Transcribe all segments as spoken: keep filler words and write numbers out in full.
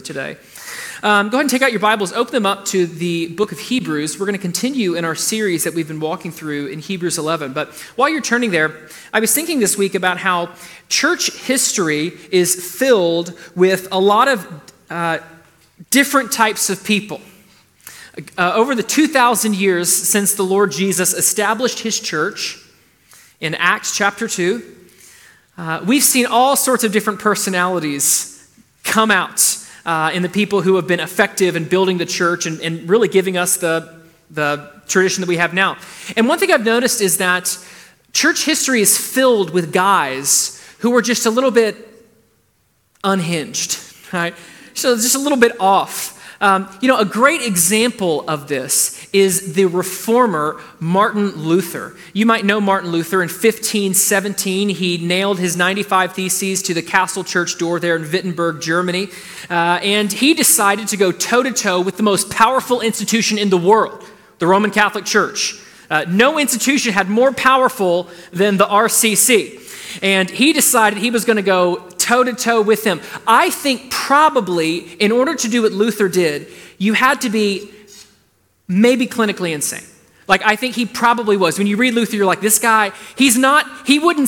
today. Um, go ahead and take out your Bibles, open them up to the book of Hebrews. We're going to continue in our series that we've been walking through in Hebrews eleven. But while you're turning there, I was thinking this week about how church history is filled with a lot of uh, different types of people. Uh, over the two thousand years since the Lord Jesus established his church in Acts chapter two, uh, we've seen all sorts of different personalities come out uh, in the people who have been effective in building the church and, and really giving us the, the tradition that we have now. And one thing I've noticed is that church history is filled with guys who are just a little bit unhinged, right? So just a little bit off. Um, you know, a great example of this is the reformer Martin Luther. You might know Martin Luther. In fifteen seventeen, he nailed his ninety-five Theses to the castle church door there in Wittenberg, Germany. Uh, and he decided to go toe-to-toe with the most powerful institution in the world, the Roman Catholic Church. Uh, no institution had more powerful than the R C C. And he decided he was going to go toe-to-toe with him. I think probably, in order to do what Luther did, you had to be maybe clinically insane. Like, I think he probably was. When you read Luther, you're like, this guy, he's not, he wouldn't,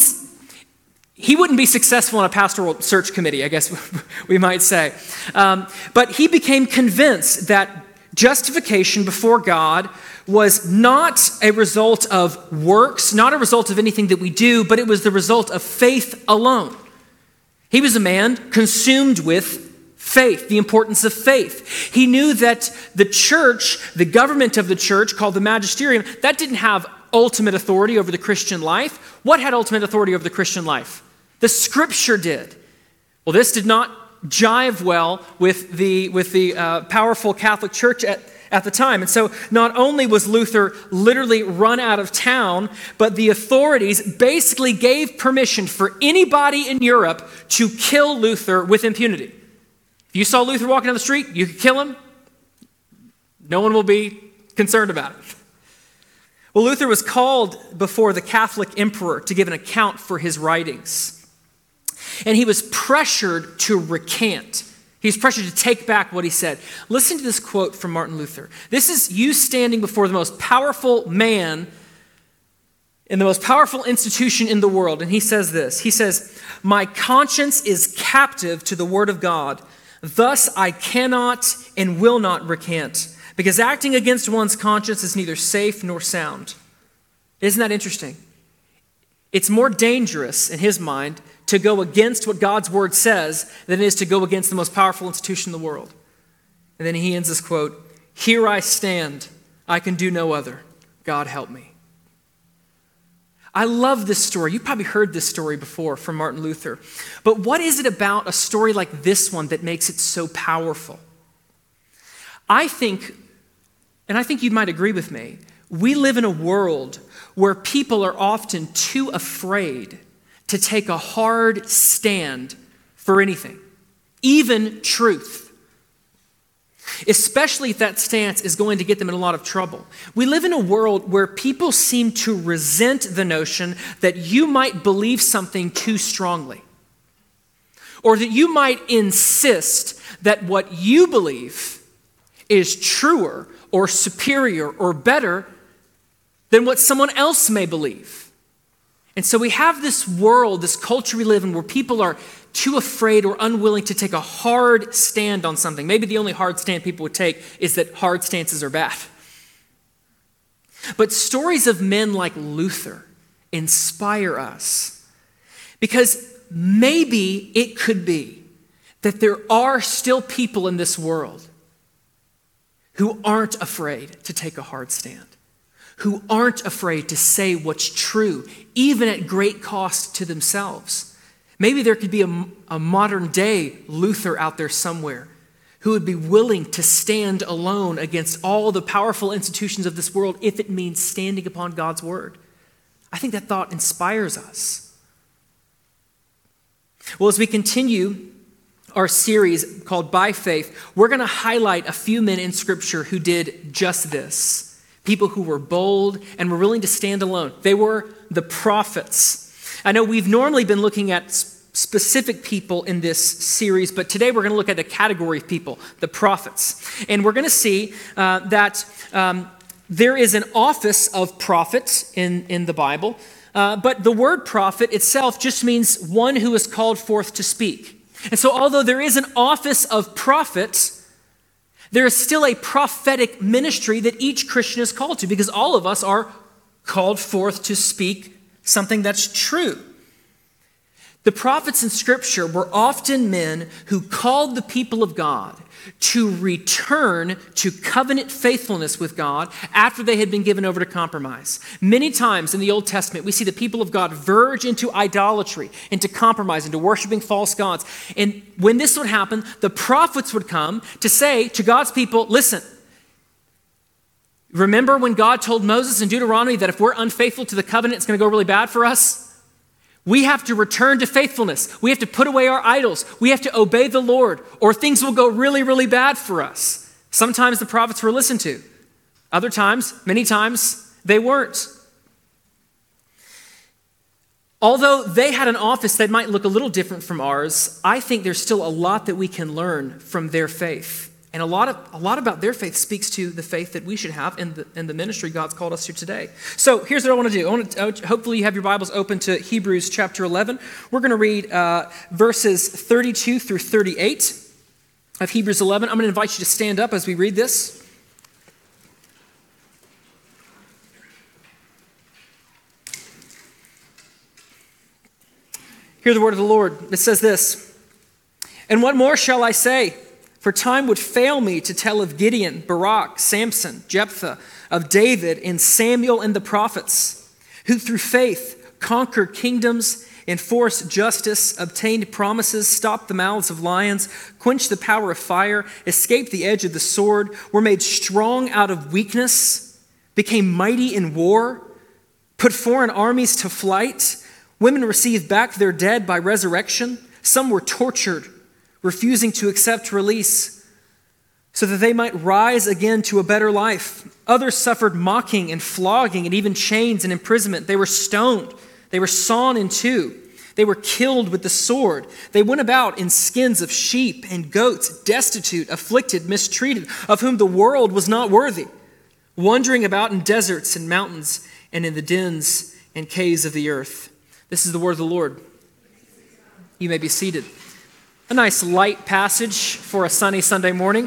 he wouldn't be successful in a pastoral search committee, I guess we might say. Um, but he became convinced that justification before God was not a result of works, not a result of anything that we do, but it was the result of faith alone. He was a man consumed with faith, the importance of faith. He knew that the church, the government of the church, called the magisterium, that didn't have ultimate authority over the Christian life. What had ultimate authority over the Christian life? The Scripture did. Well, this did not jive well with the, with the uh, powerful Catholic Church at at the time. And so not only was Luther literally run out of town, but the authorities basically gave permission for anybody in Europe to kill Luther with impunity. If you saw Luther walking down the street, you could kill him. No one will be concerned about it. Well, Luther was called before the Catholic emperor to give an account for his writings. And he was pressured to recant. He was pressured to take back what he said. Listen to this quote from Martin Luther. This is you standing before the most powerful man in the most powerful institution in the world. And he says this. He says, "My conscience is captive to the word of God. Thus I cannot and will not recant, because acting against one's conscience is neither safe nor sound." Isn't that interesting? It's more dangerous in his mind to go against what God's word says than it is to go against the most powerful institution in the world. And then he ends this quote, "Here I stand, I can do no other. God help me." I love this story. You've probably heard this story before from Martin Luther. But what is it about a story like this one that makes it so powerful? I think, and I think you might agree with me, we live in a world where people are often too afraid to take a hard stand for anything, even truth, especially if that stance is going to get them in a lot of trouble. We live in a world where people seem to resent the notion that you might believe something too strongly, or that you might insist that what you believe is truer or superior or better than what someone else may believe. And so we have this world, this culture we live in, where people are too afraid or unwilling to take a hard stand on something. Maybe the only hard stand people would take is that hard stances are bad. But stories of men like Luther inspire us, because maybe it could be that there are still people in this world who aren't afraid to take a hard stand, who aren't afraid to say what's true, even at great cost to themselves. Maybe there could be a, a modern day Luther out there somewhere who would be willing to stand alone against all the powerful institutions of this world if it means standing upon God's word. I think that thought inspires us. Well, as we continue our series called By Faith, we're going to highlight a few men in Scripture who did just this. People who were bold and were willing to stand alone. They were the prophets. I know we've normally been looking at specific people in this series, but today we're going to look at the category of people, the prophets. And we're going to see uh, that um, there is an office of prophet in, in the Bible, uh, but the word prophet itself just means one who is called forth to speak. And so although there is an office of prophet, there is still a prophetic ministry that each Christian is called to, because all of us are called forth to speak something that's true. The prophets in Scripture were often men who called the people of God to return to covenant faithfulness with God after they had been given over to compromise. Many times in the Old Testament, we see the people of God verge into idolatry, into compromise, into worshiping false gods. And when this would happen, the prophets would come to say to God's people, listen, remember when God told Moses in Deuteronomy that if we're unfaithful to the covenant, it's going to go really bad for us? We have to return to faithfulness. We have to put away our idols. We have to obey the Lord, or things will go really, really bad for us. Sometimes the prophets were listened to. Other times, many times, they weren't. Although they had an office that might look a little different from ours, I think there's still a lot that we can learn from their faith. And a lot of a lot about their faith speaks to the faith that we should have in the, in the ministry God's called us to today. So here's what I want to do. I want to, hopefully you have your Bibles open to Hebrews chapter eleven. We're going to read uh, verses thirty-two through thirty-eight of Hebrews eleven. I'm going to invite you to stand up as we read this. Hear the word of the Lord. It says this, "And what more shall I say? For time would fail me to tell of Gideon, Barak, Samson, Jephthah, of David and Samuel and the prophets, who through faith conquered kingdoms, enforced justice, obtained promises, stopped the mouths of lions, quenched the power of fire, escaped the edge of the sword, were made strong out of weakness, became mighty in war, put foreign armies to flight. Women received back their dead by resurrection. Some were tortured, refusing to accept release so that they might rise again to a better life. Others suffered mocking and flogging and even chains and imprisonment. They were stoned. They were sawn in two. They were killed with the sword. They went about in skins of sheep and goats, destitute, afflicted, mistreated, of whom the world was not worthy, wandering about in deserts and mountains and in the dens and caves of the earth." This is the word of the Lord. You may be seated. A nice light passage for a sunny Sunday morning.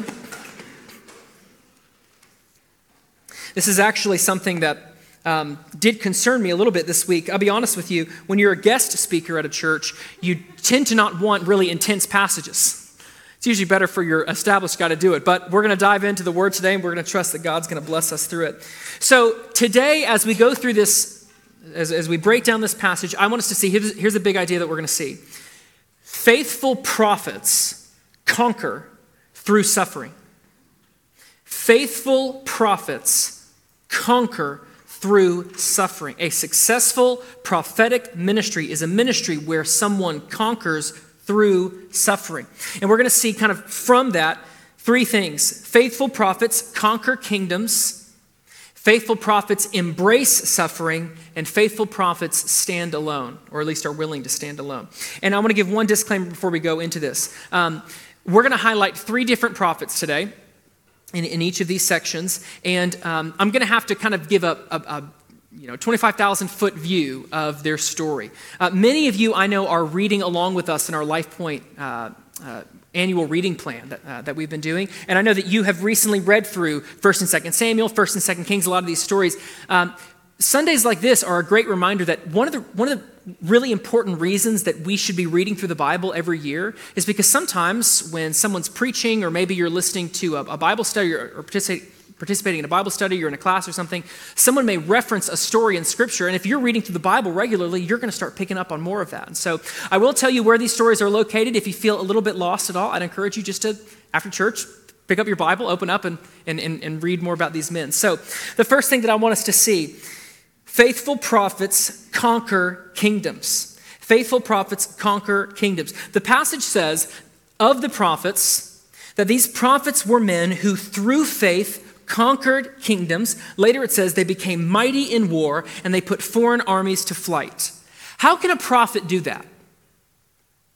This is actually something that um, did concern me a little bit this week. I'll be honest with you, when you're a guest speaker at a church, you tend to not want really intense passages. It's usually better for your established guy to do it, but we're going to dive into the Word today, and we're going to trust that God's going to bless us through it. So today, as we go through this, as, as we break down this passage, I want us to see, here's, here's a big idea that we're going to see. Faithful prophets conquer through suffering. Faithful prophets conquer through suffering. A successful prophetic ministry is a ministry where someone conquers through suffering. And we're going to see kind of from that three things. Faithful prophets conquer kingdoms. Faithful prophets embrace suffering, and faithful prophets stand alone, or at least are willing to stand alone. And I want to give one disclaimer before we go into this. Um, we're going to highlight three different prophets today in, in each of these sections, and um, I'm going to have to kind of give a, a, a you know, twenty-five thousand foot view of their story. Uh, many of you I know are reading along with us in our LifePoint uh, uh, annual reading plan that, uh, that we've been doing. And I know that you have recently read through First and Second Samuel, First and Second Kings, a lot of these stories. Um, Sundays like this are a great reminder that one of the one of the really important reasons that we should be reading through the Bible every year is because sometimes when someone's preaching, or maybe you're listening to a, a Bible study or, or participate, participating in a Bible study, you're in a class or something, someone may reference a story in Scripture, and if you're reading through the Bible regularly, you're going to start picking up on more of that. And so I will tell you where these stories are located. If you feel a little bit lost at all, I'd encourage you just to, after church, pick up your Bible, open up, and, and, and, and read more about these men. So the first thing that I want us to see, faithful prophets conquer kingdoms. Faithful prophets conquer kingdoms. The passage says of the prophets that these prophets were men who through faith conquered kingdoms. Later it says they became mighty in war and they put foreign armies to flight. How can a prophet do that?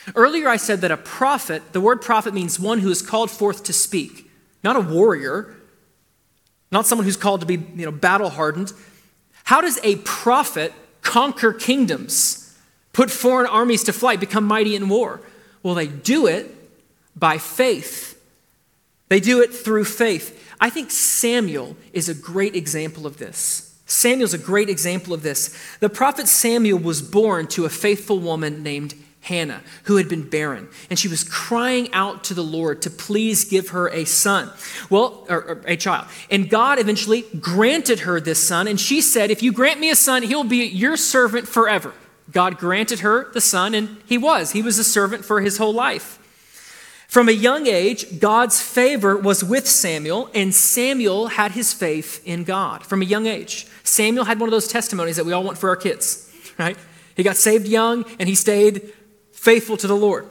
Earlier I said that a prophet, the word prophet means one who is called forth to speak, not a warrior, not someone who's called to be, you know, battle-hardened. How does a prophet conquer kingdoms, put foreign armies to flight, become mighty in war? Well, they do it by faith. They do it through faith. I think Samuel is a great example of this. Samuel's a great example of this. The prophet Samuel was born to a faithful woman named Hannah, who had been barren, and she was crying out to the Lord to please give her a son, well, or, or a child. And God eventually granted her this son, and she said, if you grant me a son, he'll be your servant forever. God granted her the son, and he was. He was a servant for his whole life. From a young age, God's favor was with Samuel, and Samuel had his faith in God from a young age. Samuel had one of those testimonies that we all want for our kids, right? He got saved young, and he stayed faithful to the Lord.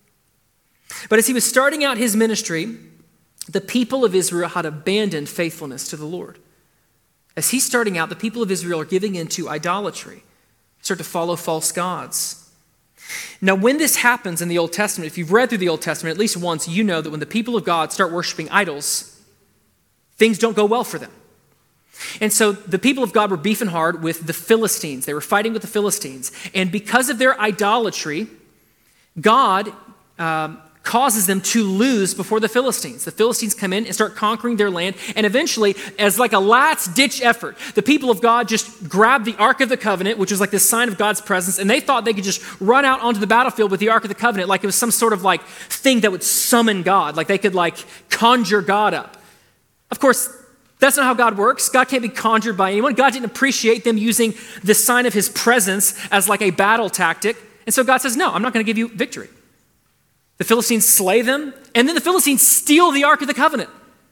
But as he was starting out his ministry, the people of Israel had abandoned faithfulness to the Lord. As he's starting out, the people of Israel are giving into idolatry, start to follow false gods. Now, when this happens in the Old Testament, if you've read through the Old Testament at least once, you know that when the people of God start worshiping idols, things don't go well for them. And so the people of God were beefing hard with the Philistines. They were fighting with the Philistines. And because of their idolatry, God um, causes them to lose before the Philistines. The Philistines come in and start conquering their land. And eventually, as like a last-ditch effort, the people of God just grabbed the Ark of the Covenant, which was like this sign of God's presence, and they thought they could just run out onto the battlefield with the Ark of the Covenant like it was some sort of like thing that would summon God, like they could like conjure God up. Of course, that's not how God works. God can't be conjured by anyone. God didn't appreciate them using the sign of his presence as like a battle tactic. And so God says, no, I'm not going to give you victory. The Philistines slay them, and then the Philistines steal the Ark of the Covenant.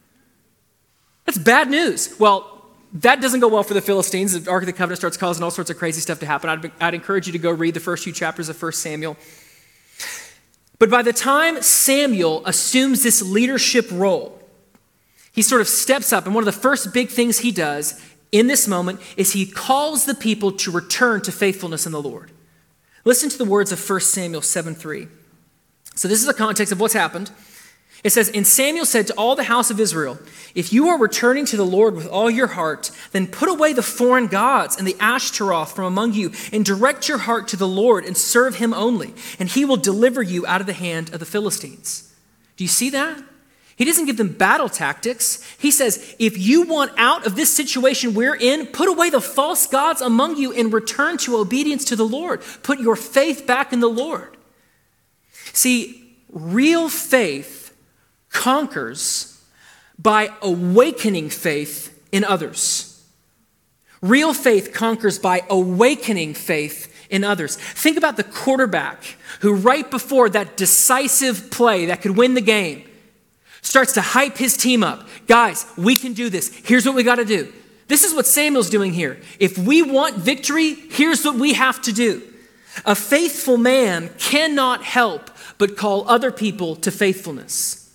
That's bad news. Well, that doesn't go well for the Philistines. The Ark of the Covenant starts causing all sorts of crazy stuff to happen. I'd, I'd encourage you to go read the first few chapters of First Samuel. But by the time Samuel assumes this leadership role, he sort of steps up, and one of the first big things he does in this moment is he calls the people to return to faithfulness in the Lord. Listen to the words of First Samuel seven three. So this is the context of what's happened. It says, and Samuel said to all the house of Israel, if you are returning to the Lord with all your heart, then put away the foreign gods and the Ashtaroth from among you, and direct your heart to the Lord and serve him only, and he will deliver you out of the hand of the Philistines. Do you see that? He doesn't give them battle tactics. He says, if you want out of this situation we're in, put away the false gods among you and return to obedience to the Lord. Put your faith back in the Lord. See, real faith conquers by awakening faith in others. Real faith conquers by awakening faith in others. Think about the quarterback who right before that decisive play that could win the game starts to hype his team up. Guys, we can do this. Here's what we got to do. This is what Samuel's doing here. If we want victory, here's what we have to do. A faithful man cannot help but call other people to faithfulness.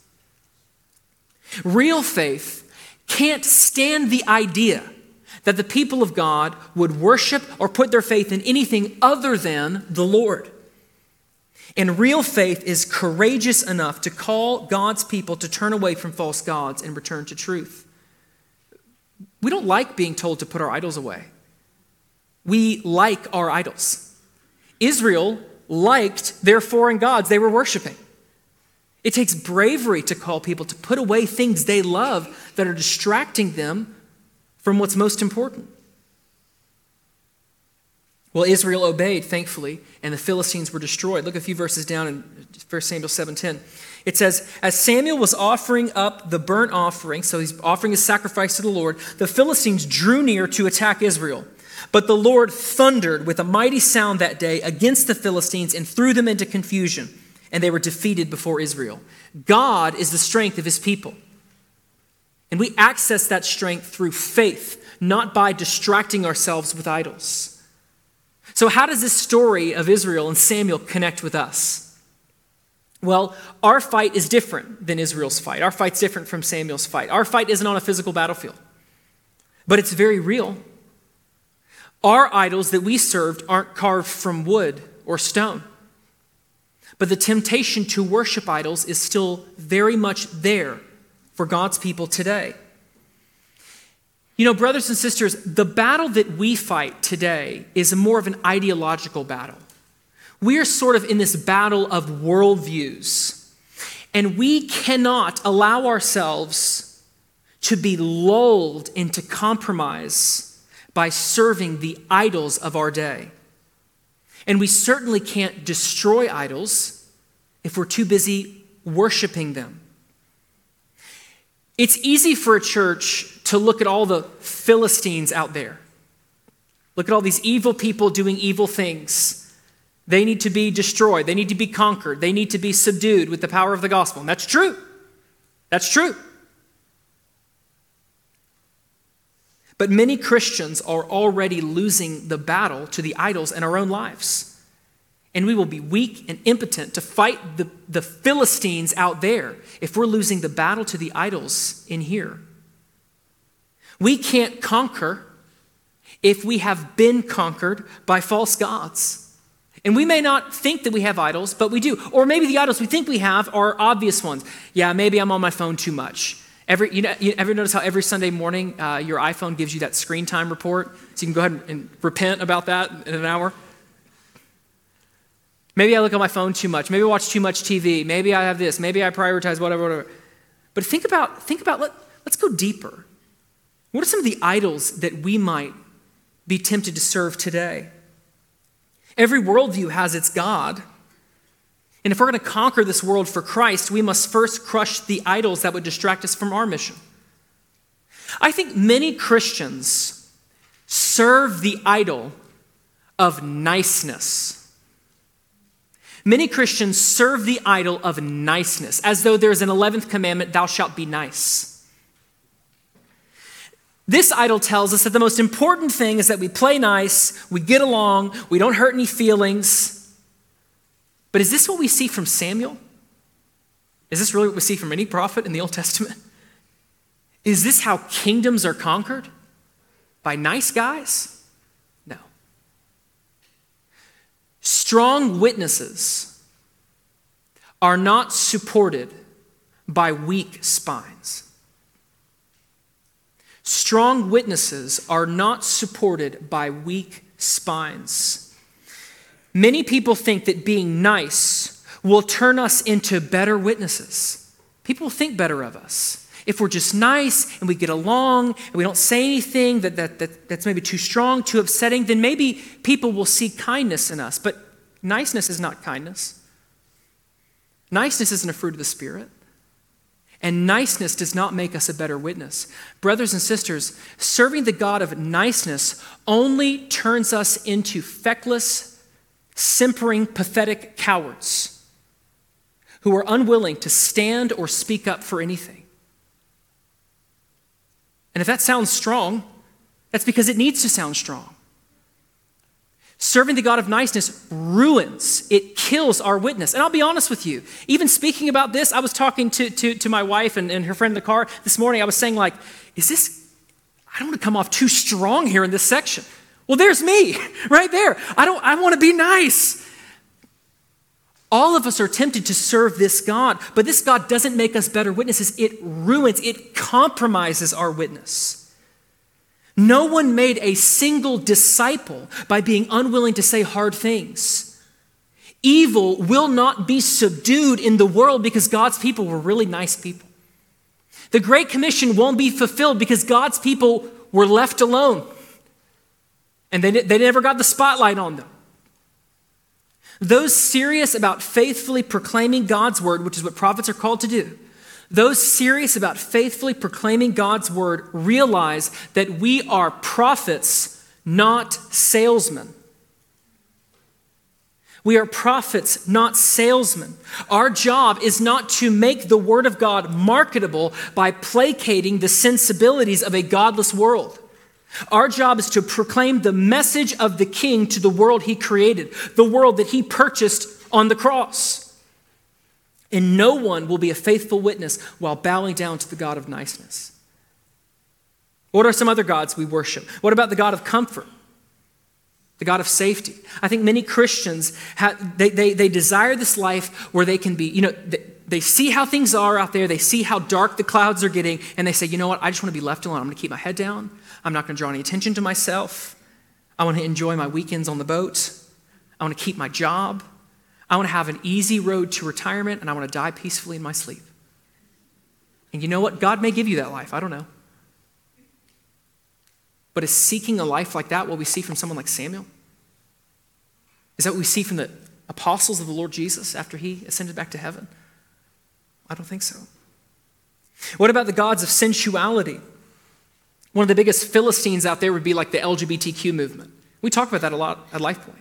Real faith can't stand the idea that the people of God would worship or put their faith in anything other than the Lord. And real faith is courageous enough to call God's people to turn away from false gods and return to truth. We don't like being told to put our idols away. We like our idols. Israel liked their foreign gods they were worshiping. It takes bravery to call people to put away things they love that are distracting them from what's most important. Well, Israel obeyed, thankfully, and the Philistines were destroyed. Look a few verses down in First Samuel seven ten. It says, as Samuel was offering up the burnt offering, so he's offering his sacrifice to the Lord, the Philistines drew near to attack Israel. But the Lord thundered with a mighty sound that day against the Philistines and threw them into confusion, and they were defeated before Israel. God is the strength of his people. And we access that strength through faith, not by distracting ourselves with idols. So how does this story of Israel and Samuel connect with us? Well, our fight is different than Israel's fight. Our fight's different from Samuel's fight. Our fight isn't on a physical battlefield, but it's very real. Our idols that we served aren't carved from wood or stone, But the temptation to worship idols is still very much there for God's people today. You know, brothers and sisters, the battle that we fight today is more of an ideological battle. We are sort of in this battle of worldviews, and we cannot allow ourselves to be lulled into compromise by serving the idols of our day. And we certainly can't destroy idols if we're too busy worshiping them. It's easy for a church to look at all the Philistines out there. Look at all these evil people doing evil things. They need to be destroyed. They need to be conquered. They need to be subdued with the power of the gospel. And that's true. That's true. But many Christians are already losing the battle to the idols in our own lives. And we will be weak and impotent to fight the, the Philistines out there if we're losing the battle to the idols in here. We can't conquer if we have been conquered by false gods. And we may not think that we have idols, but we do. Or maybe the idols we think we have are obvious ones. Yeah, maybe I'm on my phone too much. Every, you know, you ever notice how every Sunday morning uh, your iPhone gives you that screen time report? So you can go ahead and, and repent about that in an hour. Maybe I look at my phone too much. Maybe I watch too much T V. Maybe I have this. Maybe I prioritize whatever, whatever. But think about, think about, let, let's go deeper. What are some of the idols that we might be tempted to serve today? Every worldview has its God. And if we're going to conquer this world for Christ, we must first crush the idols that would distract us from our mission. I think many Christians serve the idol of niceness. Many Christians serve the idol of niceness, as though there's an eleventh commandment, thou shalt be nice. This idol tells us that the most important thing is that we play nice, we get along, we don't hurt any feelings. But is this what we see from Samuel? Is this really what we see from any prophet in the Old Testament? Is this how kingdoms are conquered? By nice guys? No. Strong witnesses are not supported by weak spines. Strong witnesses are not supported by weak spines. Many people think that being nice will turn us into better witnesses. People think better of us. If we're just nice and we get along and we don't say anything that, that, that, that's maybe too strong, too upsetting, then maybe people will see kindness in us. But niceness is not kindness. Niceness isn't a fruit of the Spirit. And niceness does not make us a better witness. Brothers and sisters, serving the God of niceness only turns us into feckless, simpering, pathetic cowards who are unwilling to stand or speak up for anything. And if that sounds strong, that's because it needs to sound strong. Serving the God of niceness ruins, it kills our witness. And I'll be honest with you, even speaking about this, I was talking to, to, to my wife and, and her friend in the car this morning. I was saying like, is this, I don't want to come off too strong here in this section. Well, there's me right there. I don't, I want to be nice. All of us are tempted to serve this God, but this God doesn't make us better witnesses. It ruins, it compromises our witness. No one made a single disciple by being unwilling to say hard things. Evil will not be subdued in the world because God's people were really nice people. The Great Commission won't be fulfilled because God's people were left alone. And they, they never got the spotlight on them. Those serious about faithfully proclaiming God's word, which is what prophets are called to do, those serious about faithfully proclaiming God's word realize that we are prophets, not salesmen. We are prophets, not salesmen. Our job is not to make the word of God marketable by placating the sensibilities of a godless world. Our job is to proclaim the message of the King to the world he created, the world that he purchased on the cross. And no one will be a faithful witness while bowing down to the God of niceness. What are some other gods we worship? What about the God of comfort? the God of safety. I think many Christians, have, they, they, they desire this life where they can be, you know, they, they see how things are out there, they see how dark the clouds are getting, and they say, you know what, I just want to be left alone. I'm going to keep my head down. I'm not going to draw any attention to myself. I want to enjoy my weekends on the boat. I want to keep my job. I want to have an easy road to retirement, and I want to die peacefully in my sleep. And you know what? God may give you that life. I don't know. But is seeking a life like that what we see from someone like Samuel? Is that what we see from the apostles of the Lord Jesus after he ascended back to heaven? I don't think so. What about the gods of sensuality? One of the biggest Philistines out there would be like the L G B T Q movement. We talk about that a lot at LifePoint.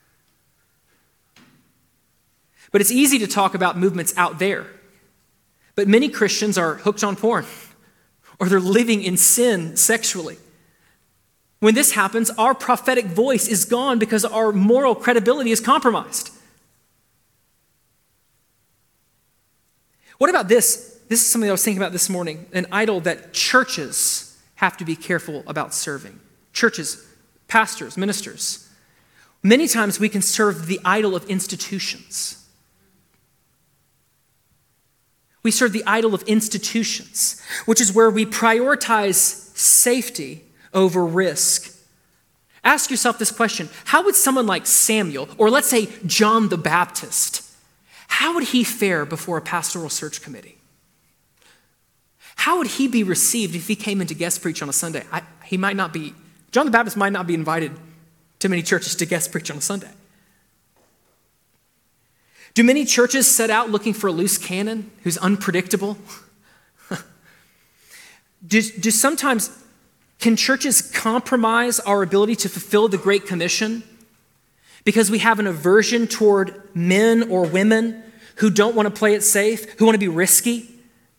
But it's easy to talk about movements out there. But many Christians are hooked on porn, or they're living in sin sexually. When this happens, our prophetic voice is gone because our moral credibility is compromised. What about this? This is something I was thinking about this morning, an idol that churches have to be careful about serving. Churches, pastors, ministers. Many times we can serve the idol of institutions. We serve the idol of institutions, which is where we prioritize safety over risk. Ask yourself this question. How would someone like Samuel, or let's say John the Baptist, how would he fare before a pastoral search committee? How would he be received if he came in to guest preach on a Sunday? I, he might not be, John the Baptist might not be invited to many churches to guest preach on a Sunday. Do many churches set out looking for a loose cannon who's unpredictable? do, do sometimes, can churches compromise our ability to fulfill the Great Commission because we have an aversion toward men or women who don't want to play it safe, who want to be risky?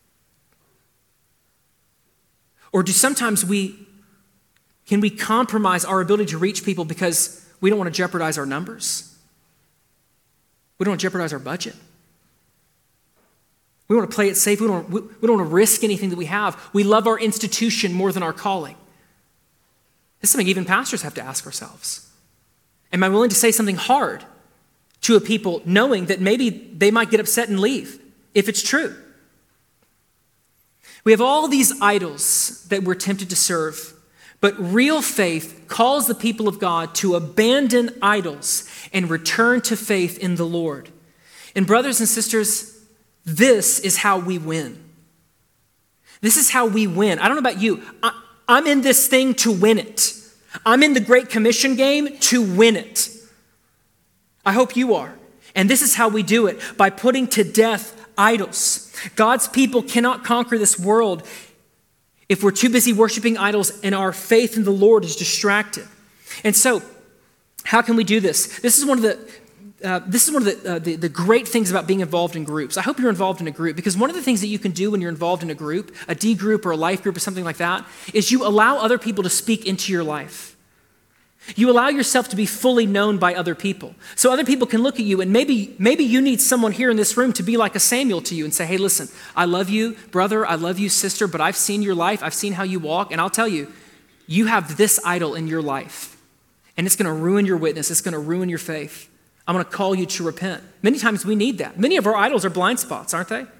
Or do sometimes we, can we compromise our ability to reach people because we don't want to jeopardize our numbers? We don't want to jeopardize our budget. We want to play it safe. We don't, we don't want to risk anything that we have. We love our institution more than our calling. This is something even pastors have to ask ourselves. Am I willing to say something hard to a people knowing that maybe they might get upset and leave if it's true? We have all these idols that we're tempted to serve, but real faith calls the people of God to abandon idols and return to faith in the Lord. And brothers and sisters, this is how we win. This is how we win. I don't know about you. I, I'm in this thing to win it. I'm in the Great Commission game to win it. I hope you are. And this is how we do it, by putting to death idols. God's people cannot conquer this world if we're too busy worshiping idols and our faith in the Lord is distracted. And so, how can we do this? This is one of the uh, this is one of the, uh, the the great things about being involved in groups. I hope you're involved in a group, because one of the things that you can do when you're involved in a group, a D group or a life group or something like that, is you allow other people to speak into your life. You allow yourself to be fully known by other people. So other people can look at you, and maybe, maybe you need someone here in this room to be like a Samuel to you and say, hey, listen, I love you, brother, I love you, sister, but I've seen your life, I've seen how you walk, and I'll tell you, you have this idol in your life, and it's going to ruin your witness, it's going to ruin your faith. I'm going to call you to repent. Many times we need that. Many of our idols are blind spots, aren't they?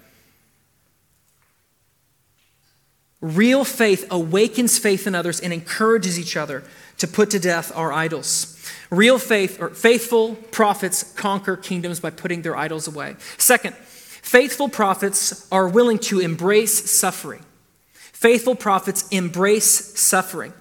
Real faith awakens faith in others and encourages each other to put to death our idols. Real faith, or faithful prophets, conquer kingdoms by putting their idols away. Second, faithful prophets are willing to embrace suffering. Faithful prophets embrace suffering.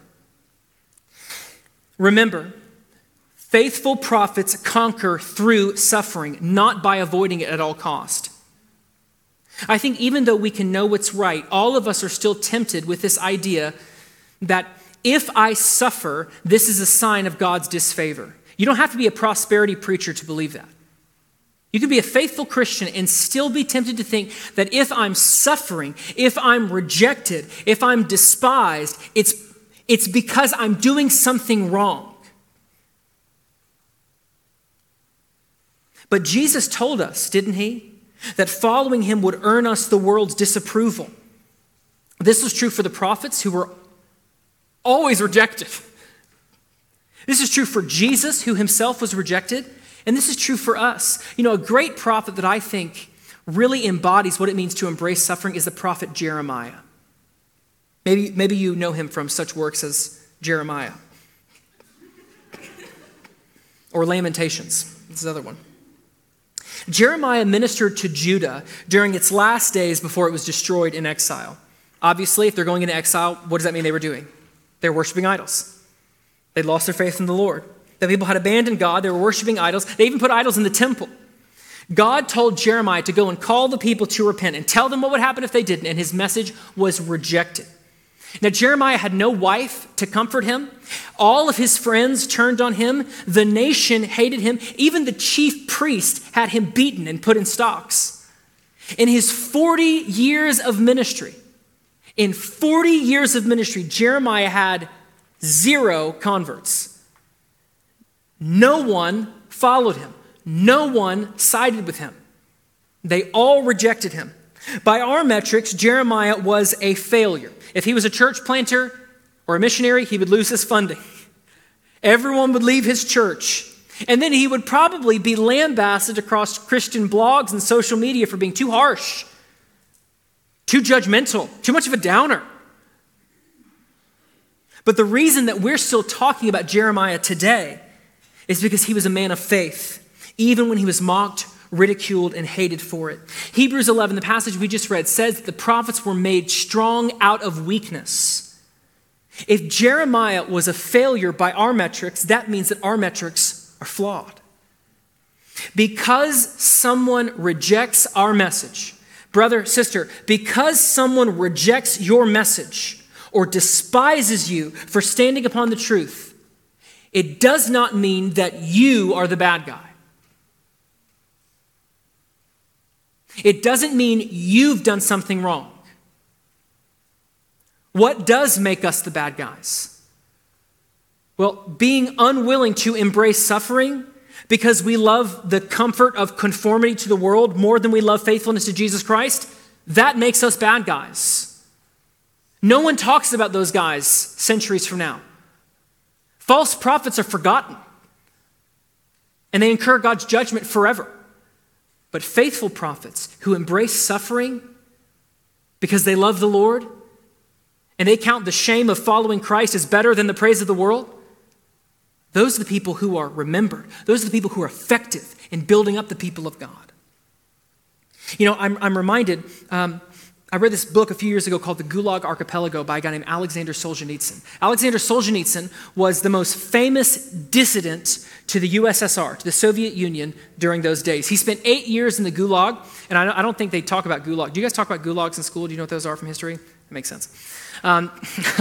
Remember, faithful prophets conquer through suffering, not by avoiding it at all cost. I think even though we can know what's right, all of us are still tempted with this idea that if I suffer, this is a sign of God's disfavor. You don't have to be a prosperity preacher to believe that. You can be a faithful Christian and still be tempted to think that if I'm suffering, if I'm rejected, if I'm despised, it's, it's because I'm doing something wrong. But Jesus told us, didn't he, that following him would earn us the world's disapproval. This was true for the prophets, who were always rejected. This is true for Jesus, who himself was rejected, and this is true for us. You know, a great prophet that I think really embodies what it means to embrace suffering is the prophet Jeremiah. Maybe, maybe you know him from such works as Jeremiah or Lamentations. This is another one. Jeremiah ministered to Judah during its last days before it was destroyed in exile. Obviously, if they're going into exile, what does that mean they were doing? They were worshiping idols. They'd lost their faith in the Lord. The people had abandoned God. They were worshiping idols. They even put idols in the temple. God told Jeremiah to go and call the people to repent and tell them what would happen if they didn't, and his message was rejected. Now, Jeremiah had no wife to comfort him. All of his friends turned on him. The nation hated him. Even the chief priest had him beaten and put in stocks. In his forty years of ministry, in forty years of ministry, Jeremiah had zero converts. No one followed him. No one sided with him. They all rejected him. By our metrics, Jeremiah was a failure. If he was a church planter or a missionary, he would lose his funding. Everyone would leave his church. And then he would probably be lambasted across Christian blogs and social media for being too harsh, too judgmental, too much of a downer. But the reason that we're still talking about Jeremiah today is because he was a man of faith, even when he was mocked, ridiculed, and hated for it. Hebrews eleven, the passage we just read, says that the prophets were made strong out of weakness. If Jeremiah was a failure by our metrics, that means that our metrics are flawed. Because someone rejects our message, brother, sister, because someone rejects your message or despises you for standing upon the truth, it does not mean that you are the bad guy. It doesn't mean you've done something wrong. What does make us the bad guys? Well, being unwilling to embrace suffering because we love the comfort of conformity to the world more than we love faithfulness to Jesus Christ, that makes us bad guys. No one talks about those guys centuries from now. False prophets are forgotten, and they incur God's judgment forever. But faithful prophets who embrace suffering because they love the Lord and they count the shame of following Christ as better than the praise of the world, those are the people who are remembered. Those are the people who are effective in building up the people of God. You know, I'm, I'm reminded, um, I read this book a few years ago called The Gulag Archipelago by a guy named Alexander Solzhenitsyn. Alexander Solzhenitsyn was the most famous dissident to the U S S R, to the Soviet Union during those days. He spent eight years in the Gulag, and I don't think they talk about Gulag. Do you guys talk about Gulags in school? Do you know what those are from history? That makes sense. Um,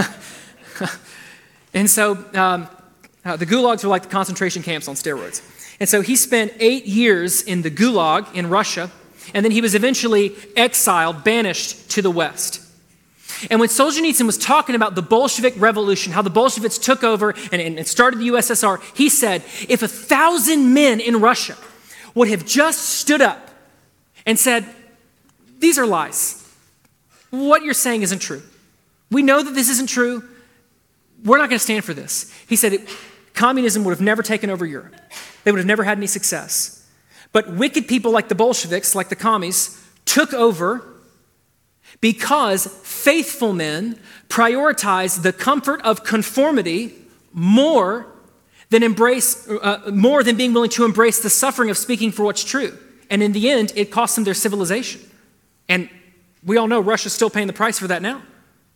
and so um, uh, the Gulags were like the concentration camps on steroids. And so he spent eight years in the Gulag in Russia, and then he was eventually exiled, banished to the West. And when Solzhenitsyn was talking about the Bolshevik Revolution, how the Bolsheviks took over and, and started the U S S R, he said, if a thousand men in Russia would have just stood up and said, these are lies. What you're saying isn't true. We know that this isn't true. We're not going to stand for this. He said it, communism would have never taken over Europe. They would have never had any success. But wicked people like the Bolsheviks, like the commies, took over because faithful men prioritize the comfort of conformity more than embrace, uh, more than being willing to embrace the suffering of speaking for what's true. And in the end, it cost them their civilization. And we all know Russia's still paying the price for that now.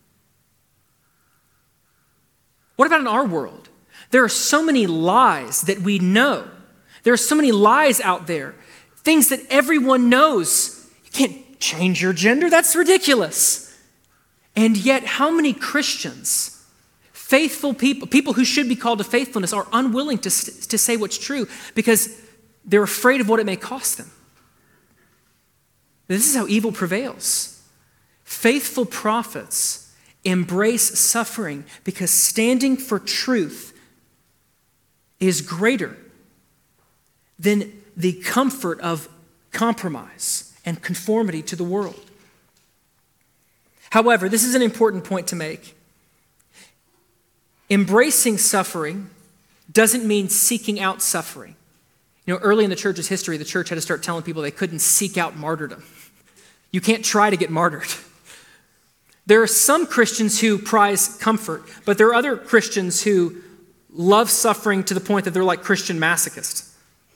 What about in our world? There are so many lies that we know. There are so many lies out there, things that everyone knows. You can't change your gender. That's ridiculous. And yet, how many Christians, faithful people, people who should be called to faithfulness, are unwilling to, to say what's true because they're afraid of what it may cost them? This is how evil prevails. Faithful prophets embrace suffering because standing for truth is greater than the comfort of compromise and conformity to the world. However, this is an important point to make. Embracing suffering doesn't mean seeking out suffering. You know, early in the church's history, the church had to start telling people they couldn't seek out martyrdom. You can't try to get martyred. There are some Christians who prize comfort, but there are other Christians who love suffering to the point that they're like Christian masochists.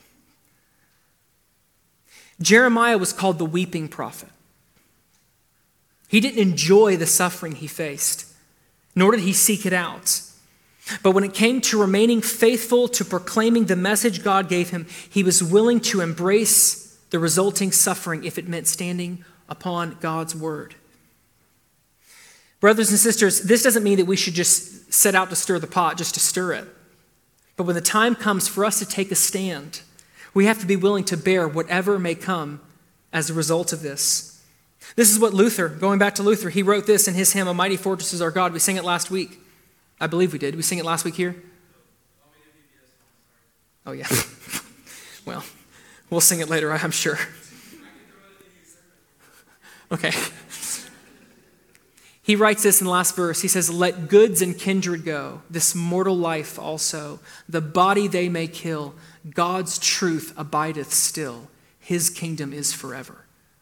Jeremiah was called the weeping prophet. He didn't enjoy the suffering he faced, nor did he seek it out. But when it came to remaining faithful to proclaiming the message God gave him, he was willing to embrace the resulting suffering if it meant standing upon God's word. Brothers and sisters, this doesn't mean that we should just set out to stir the pot just to stir it. But when the time comes for us to take a stand, we have to be willing to bear whatever may come as a result of this. This is what Luther, going back to Luther, he wrote this in his hymn, "A Mighty Fortress is Our God." We sang it last week. I believe we did. Did we sing it last week here? Oh, yeah. Well, we'll sing it later, I'm sure. Okay. He writes this in the last verse. He says, "Let goods and kindred go, this mortal life also. The body they may kill. God's truth abideth still. His kingdom is forever."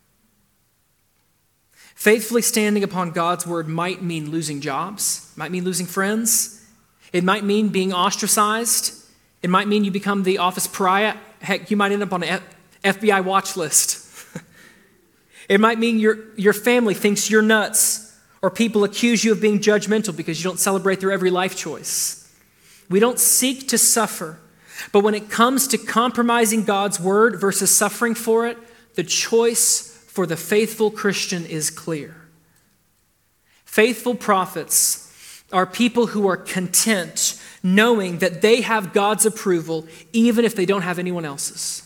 Faithfully standing upon God's word might mean losing jobs, might mean losing friends. It might mean being ostracized. It might mean you become the office pariah. Heck, you might end up on an F B I watch list. It might mean your, your family thinks you're nuts, or people accuse you of being judgmental because you don't celebrate their every life choice. We don't seek to suffer, but when it comes to compromising God's word versus suffering for it, the choice for the faithful Christian is clear. Faithful prophets are people who are content knowing that they have God's approval even if they don't have anyone else's.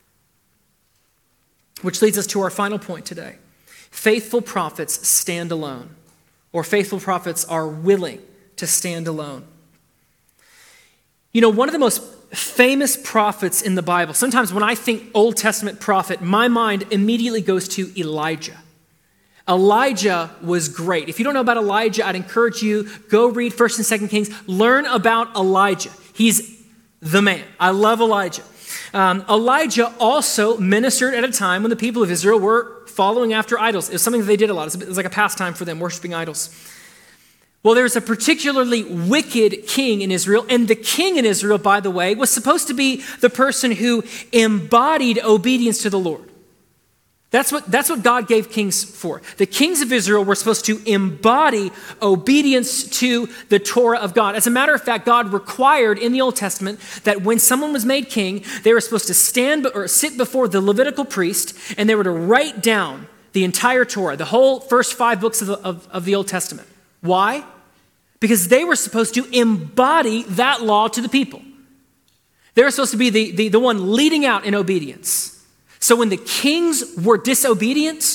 Which leads us to our final point today. Faithful prophets stand alone, or faithful prophets are willing to stand alone. You know, one of the most famous prophets in the Bible, sometimes when I think Old Testament prophet, my mind immediately goes to Elijah. Elijah was great. If you don't know about Elijah, I'd encourage you, go read First and Second Kings, learn about Elijah. He's the man. I love Elijah. Um, Elijah also ministered at a time when the people of Israel were following after idols. It was something that they did a lot. It was like a pastime for them, worshiping idols. Well, there was a particularly wicked king in Israel, and the king in Israel, by the way, was supposed to be the person who embodied obedience to the Lord. That's what, that's what God gave kings for. The kings of Israel were supposed to embody obedience to the Torah of God. As a matter of fact, God required in the Old Testament that when someone was made king, they were supposed to stand or sit before the Levitical priest, and they were to write down the entire Torah, the whole first five books of the, of, of the Old Testament. Why? Because they were supposed to embody that law to the people. They were supposed to be the, the, the one leading out in obedience. So when the kings were disobedient,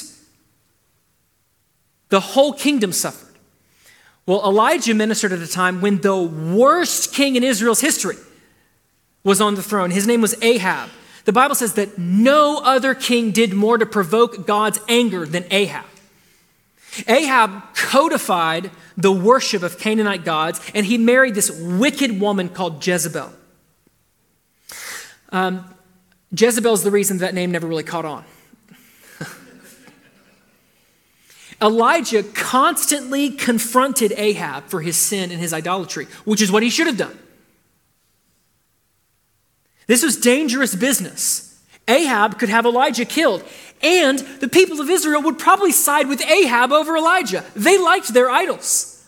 the whole kingdom suffered. Well, Elijah ministered at a time when the worst king in Israel's history was on the throne. His name was Ahab. The Bible says that no other king did more to provoke God's anger than Ahab. Ahab codified the worship of Canaanite gods, and he married this wicked woman called Jezebel. Um, Jezebel's the reason that name never really caught on. Elijah constantly confronted Ahab for his sin and his idolatry, which is what he should have done. This was dangerous business. Ahab could have Elijah killed, and the people of Israel would probably side with Ahab over Elijah. They liked their idols.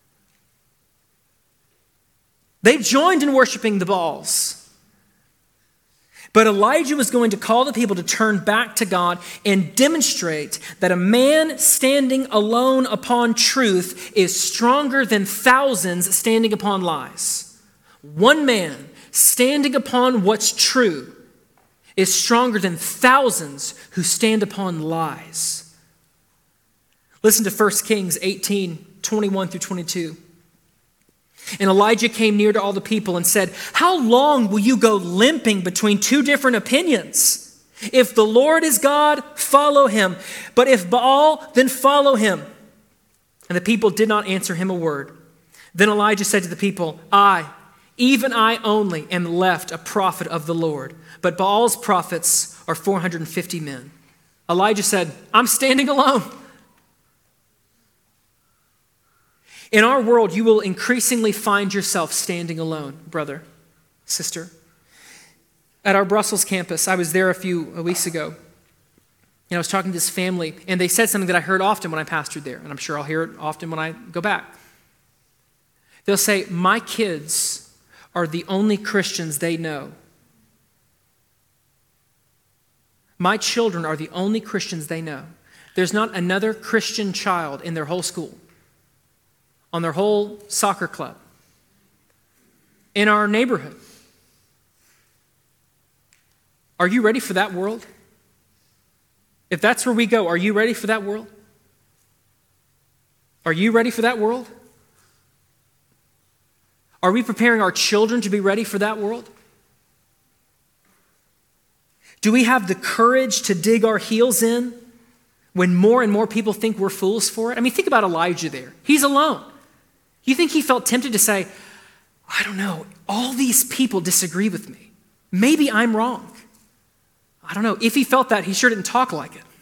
They joined in worshiping the Baals. But Elijah was going to call the people to turn back to God and demonstrate that a man standing alone upon truth is stronger than thousands standing upon lies. One man standing upon what's true is stronger than thousands who stand upon lies. Listen to First Kings eighteen, twenty-one through twenty-two. And Elijah came near to all the people and said, "How long will you go limping between two different opinions? If the Lord is God, follow him. But if Baal, then follow him." And the people did not answer him a word. Then Elijah said to the people, "I, Even I only am left a prophet of the Lord, but Baal's prophets are four hundred fifty men. Elijah said, I'm standing alone. In our world, you will increasingly find yourself standing alone, brother, sister. At our Brussels campus, I was there a few weeks ago, and I was talking to this family, and they said something that I heard often when I pastored there, and I'm sure I'll hear it often when I go back. They'll say, my kids are the only Christians they know. My children are the only Christians they know. There's not another Christian child in their whole school, on their whole soccer club, in our neighborhood. Are you ready for that world? If that's where we go, are you ready for that world? Are you ready for that world? Are we preparing our children to be ready for that world? Do we have the courage to dig our heels in when more and more people think we're fools for it? I mean, think about Elijah there. He's alone. You think he felt tempted to say, I don't know, all these people disagree with me. Maybe I'm wrong. I don't know. If he felt that, he sure didn't talk like it.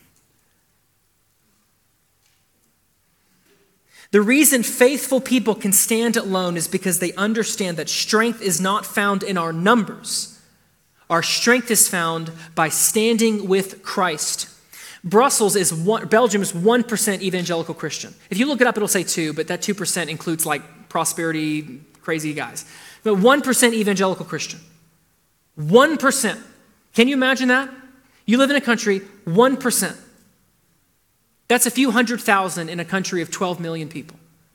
The reason faithful people can stand alone is because they understand that strength is not found in our numbers. Our strength is found by standing with Christ. Brussels is one, Belgium is one percent evangelical Christian. If you look it up, it'll say two, but that two percent includes like prosperity, crazy guys. But one percent evangelical Christian. one percent. Can you imagine that? You live in a country, one percent. That's a few hundred thousand in a country of twelve million people.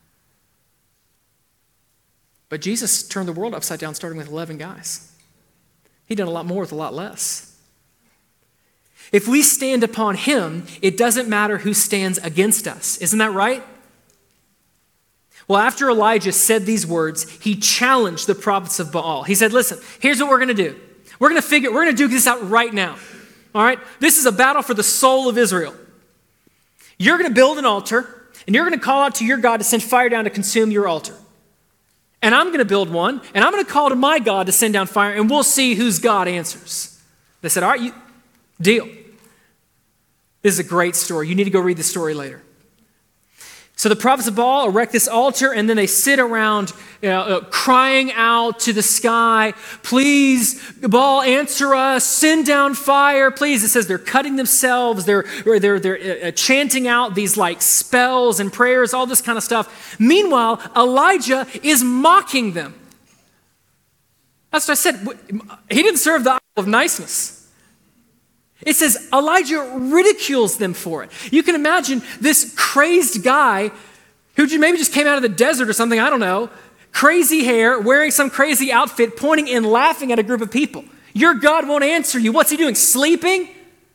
But Jesus turned the world upside down starting with eleven guys. He done a lot more with a lot less. If we stand upon him, it doesn't matter who stands against us. Isn't that right? Well, after Elijah said these words, he challenged the prophets of Baal. He said, listen, here's what we're going to do. We're going to figure, we're going to do this out right now. All right? This is a battle for the soul of Israel. You're going to build an altar, and you're going to call out to your God to send fire down to consume your altar. And I'm going to build one, and I'm going to call to my God to send down fire, and we'll see whose God answers. They said, all right, you, deal. This is a great story. You need to go read the story later. So the prophets of Baal erect this altar, and then they sit around you know, uh, crying out to the sky, please, Baal, answer us, send down fire, please. It says they're cutting themselves, they're, they're, they're uh, chanting out these like spells and prayers, all this kind of stuff. Meanwhile, Elijah is mocking them. That's what I said. He didn't serve the idol of niceness. It says Elijah ridicules them for it. You can imagine this crazed guy who maybe just came out of the desert or something, I don't know, crazy hair, wearing some crazy outfit, pointing and laughing at a group of people. Your God won't answer you. What's he doing, sleeping?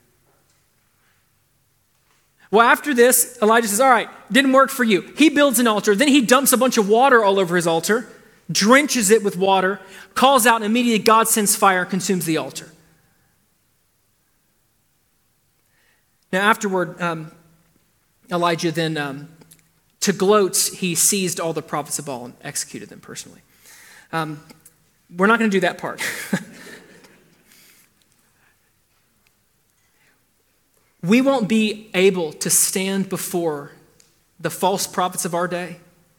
Well, after this, Elijah says, all right, didn't work for you. He builds an altar. Then he dumps a bunch of water all over his altar, drenches it with water, calls out, and immediately God sends fire and consumes the altar. Now, afterward, um, Elijah then, um, to gloat, he seized all the prophets of Baal and executed them personally. Um, we're not going to do that part. We won't be able to stand before the false prophets of our day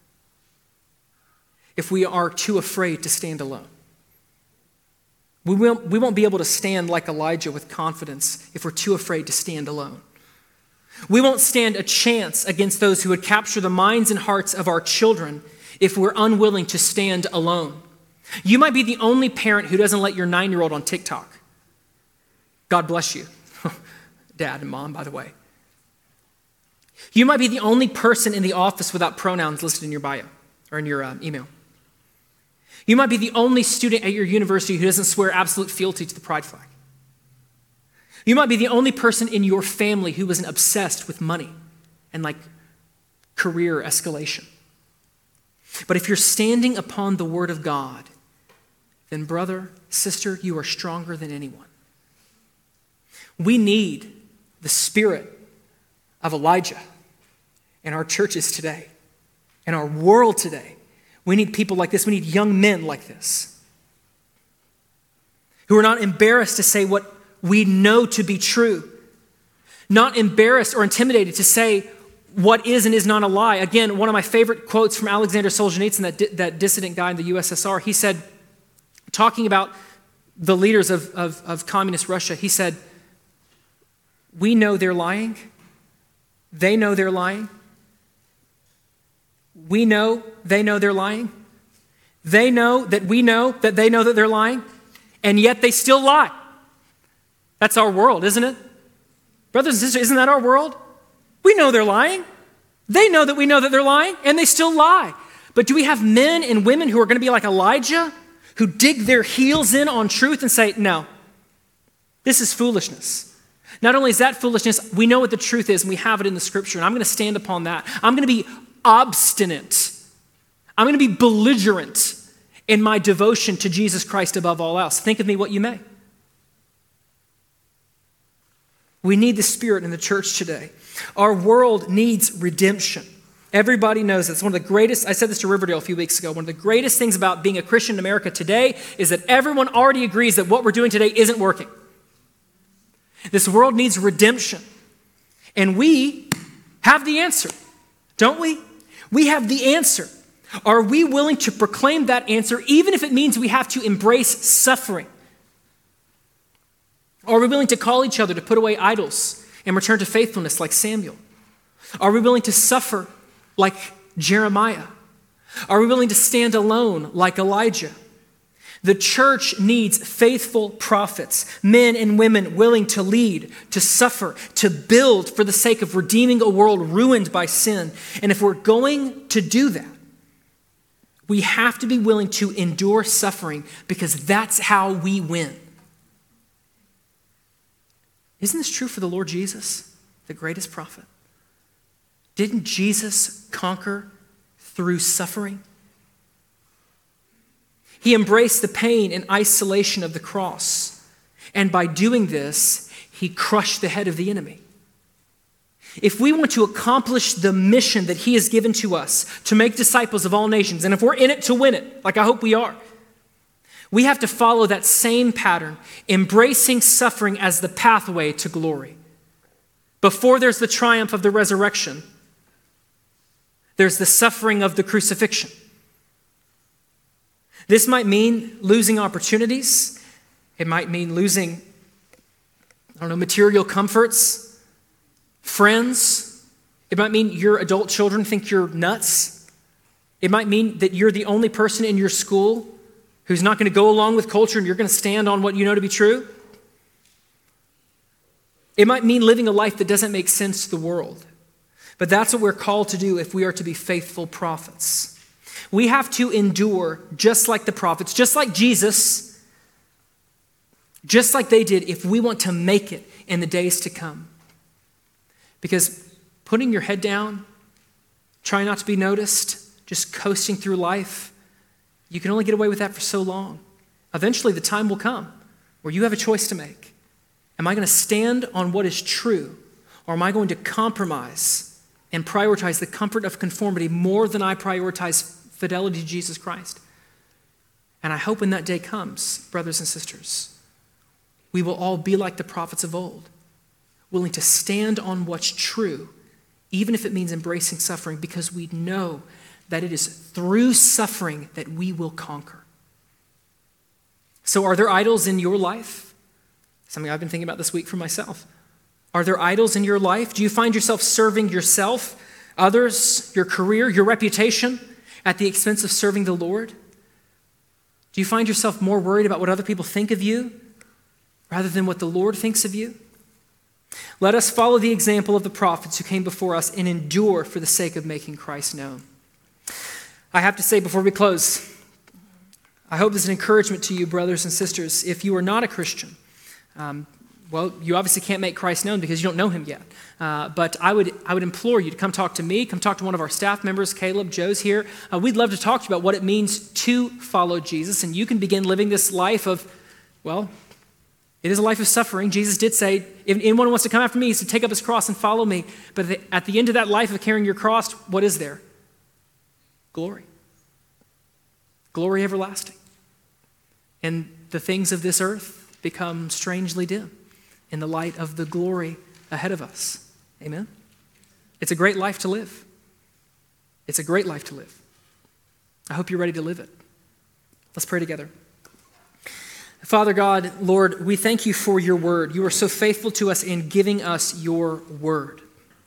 if we are too afraid to stand alone. We won't, we won't be able to stand like Elijah with confidence if we're too afraid to stand alone. We won't stand a chance against those who would capture the minds and hearts of our children if we're unwilling to stand alone. You might be the only parent who doesn't let your nine-year-old on TikTok. God bless you. Dad and mom, by the way. You might be the only person in the office without pronouns listed in your bio or in your uh, email. You might be the only student at your university who doesn't swear absolute fealty to the pride flag. You might be the only person in your family who isn't obsessed with money and like career escalation. But if you're standing upon the word of God, then brother, sister, you are stronger than anyone. We need the spirit of Elijah in our churches today, in our world today. We need people like this. We need young men like this. who are not embarrassed to say what we know to be true, not embarrassed or intimidated to say what is and is not a lie. Again, one of my favorite quotes from Alexander Solzhenitsyn, that, di- that dissident guy in the U S S R, he said, talking about the leaders of, of, of communist Russia, he said, we know they're lying. They know they're lying. We know they know they're lying. They know that we know that they know that they're lying, and yet they still lie. That's our world, isn't it? Brothers and sisters, isn't that our world? We know they're lying. They know that we know that they're lying, and they still lie. But do we have men and women who are going to be like Elijah, who dig their heels in on truth and say, no, this is foolishness. Not only is that foolishness, we know what the truth is, and we have it in the scripture, and I'm going to stand upon that. I'm going to be obstinate. I'm going to be belligerent in my devotion to Jesus Christ above all else. Think of me what you may. We need the Spirit in the church today. Our world needs redemption. Everybody knows this. One of the greatest, I said this to Riverdale a few weeks ago, one of the greatest things about being a Christian in America today is that everyone already agrees that what we're doing today isn't working. This world needs redemption. And we have the answer, don't we? We have the answer. Are we willing to proclaim that answer, even if it means we have to embrace suffering? Are we willing to call each other to put away idols and return to faithfulness like Samuel? Are we willing to suffer like Jeremiah? Are we willing to stand alone like Elijah? The church needs faithful prophets, men and women willing to lead, to suffer, to build for the sake of redeeming a world ruined by sin. And if we're going to do that, we have to be willing to endure suffering, because that's how we win. Isn't this true for the Lord Jesus, the greatest prophet? Didn't Jesus conquer through suffering? He embraced the pain and isolation of the cross. And by doing this, he crushed the head of the enemy. If we want to accomplish the mission that he has given to us, to make disciples of all nations, and if we're in it to win it, like I hope we are, we have to follow that same pattern, embracing suffering as the pathway to glory. Before there's the triumph of the resurrection, there's the suffering of the crucifixion. This might mean losing opportunities. It might mean losing, I don't know, material comforts, friends. It might mean your adult children think you're nuts. It might mean that you're the only person in your school who's not going to go along with culture and you're going to stand on what you know to be true. It might mean living a life that doesn't make sense to the world. But that's what we're called to do if we are to be faithful prophets. We have to endure just like the prophets, just like Jesus, just like they did, if we want to make it in the days to come. Because putting your head down, trying not to be noticed, just coasting through life, you can only get away with that for so long. Eventually, the time will come where you have a choice to make. Am I going to stand on what is true, or am I going to compromise and prioritize the comfort of conformity more than I prioritize fidelity to Jesus Christ? And I hope when that day comes, brothers and sisters, we will all be like the prophets of old, willing to stand on what's true, even if it means embracing suffering, because we know that it is through suffering that we will conquer. So are there idols in your life? Something I've been thinking about this week for myself. Are there idols in your life? Do you find yourself serving yourself, others, your career, your reputation, at the expense of serving the Lord? Do you find yourself more worried about what other people think of you rather than what the Lord thinks of you? Let us follow the example of the prophets who came before us and endure for the sake of making Christ known. I have to say before we close, I hope this is an encouragement to you, brothers and sisters. If you are not a Christian, um, well, you obviously can't make Christ known because you don't know him yet. Uh, but I would I would implore you to come talk to me, come talk to one of our staff members. Caleb, Joe's here. Uh, we'd love to talk to you about what it means to follow Jesus. And you can begin living this life of, well, it is a life of suffering. Jesus did say, if anyone wants to come after me, he's to take up his cross and follow me. But at the end of that life of carrying your cross, what is there? Glory. Glory everlasting. And the things of this earth, become strangely dim in the light of the glory ahead of us. Amen? It's a great life to live. It's a great life to live. I hope you're ready to live it. Let's pray together. Father God, Lord, we thank you for your word. You are so faithful to us in giving us your word.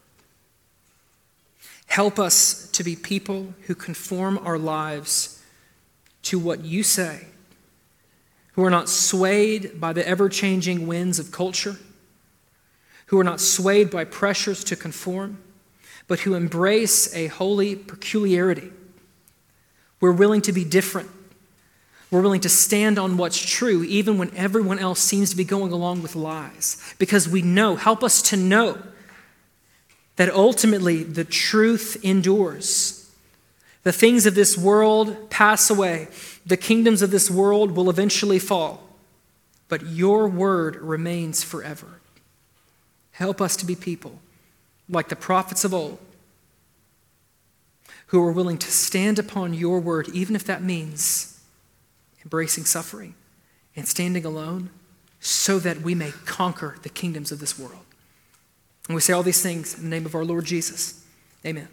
Help us to be people who conform our lives to what you say, who are not swayed by the ever-changing winds of culture, who are not swayed by pressures to conform, but who embrace a holy peculiarity. We're willing to be different. We're willing to stand on what's true even when everyone else seems to be going along with lies. Because we know, help us to know that ultimately the truth endures. The things of this world pass away. The kingdoms of this world will eventually fall. But your word remains forever. Help us to be people like the prophets of old who are willing to stand upon your word, even if that means embracing suffering and standing alone, so that we may conquer the kingdoms of this world. And we say all these things in the name of our Lord Jesus. Amen.